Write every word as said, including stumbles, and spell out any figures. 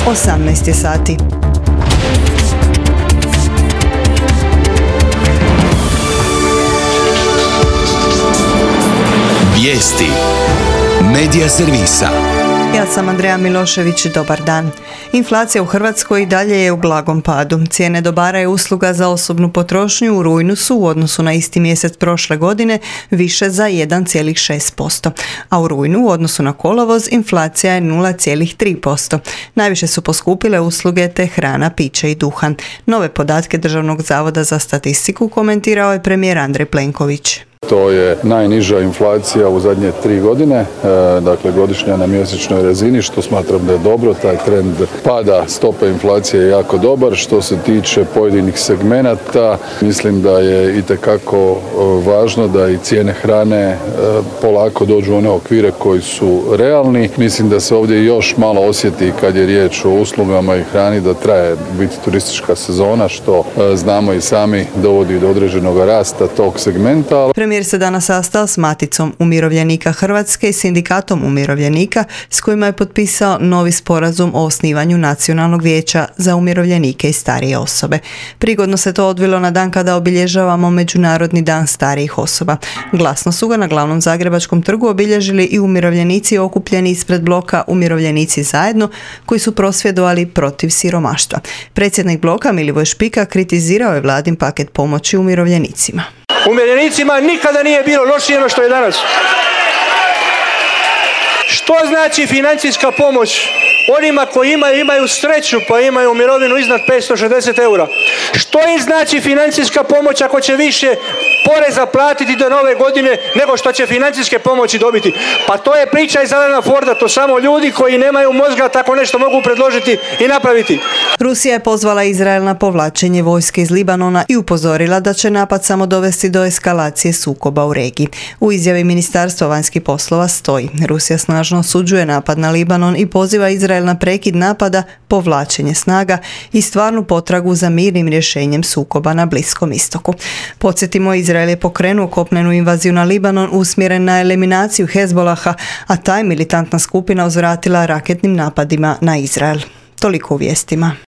osamnaest je sati. Vijesti Medija servisa. Ja sam Andreja Milošević, dobar dan. Inflacija u Hrvatskoj i dalje je u blagom padu. Cijene dobara i usluga za osobnu potrošnju u rujnu su u odnosu na isti mjesec prošle godine više za jedan zarez šest posto, a u rujnu u odnosu na kolovoz inflacija je nula zarez tri posto. Najviše su poskupile usluge te hrana, piće i duhan. Nove podatke Državnog zavoda za statistiku komentirao je premijer Andrej Plenković. To je najniža inflacija u zadnje tri godine, e, dakle godišnja na mjesečnoj razini, što smatram da je dobro. Taj trend pada stope inflacije je jako dobar. Što se tiče pojedinih segmenata, mislim da je itekako važno da i cijene hrane e, polako dođu u one okvire koji su realni. Mislim da se ovdje još malo osjeti kad je riječ o uslugama i hrani da traje biti turistička sezona, što e, znamo i sami dovodi do određenog rasta tog segmenta. Premijer se danas sastao s Maticom umirovljenika Hrvatske i Sindikatom umirovljenika s kojima je potpisao novi sporazum o osnivanju Nacionalnog vijeća za umirovljenike i starije osobe. Prigodno se to odvilo na dan kada obilježavamo Međunarodni dan starijih osoba. Glasno su ga na glavnom zagrebačkom trgu obilježili i umirovljenici okupljeni ispred bloka Umirovljenici zajedno, koji su prosvjedovali protiv siromaštva. Predsjednik bloka Milivoj Špika kritizirao je vladin paket pomoći umirovljenicima. Umirovljenicima nikada nije bilo lošije nego što je danas. Što znači financijska pomoć onima koji imaju, imaju sreću pa imaju mirovinu iznad petsto šezdeset eura? Što im znači financijska pomoć ako će više poreza platiti do nove godine nego što će financijske pomoći dobiti? Pa to je priča iz Alana Forda, to samo ljudi koji nemaju mozga tako nešto mogu predložiti i napraviti. Rusija je pozvala Izrael na povlačenje vojske iz Libanona i upozorila da će napad samo dovesti do eskalacije sukoba u regiji. U izjavi Ministarstva vanjskih poslova stoji: Rusija snažno osuđuje napad na Libanon i poziva Izrael na prekid napada, povlačenje snaga i stvarnu potragu za mirnim rješenjem sukoba na Bliskom istoku. Podsjetimo, Izrael je pokrenuo kopnenu invaziju na Libanon usmjeren na eliminaciju Hezbolaha, a ta je militantna skupina uzvratila raketnim napadima na Izrael. Toliko u vijestima.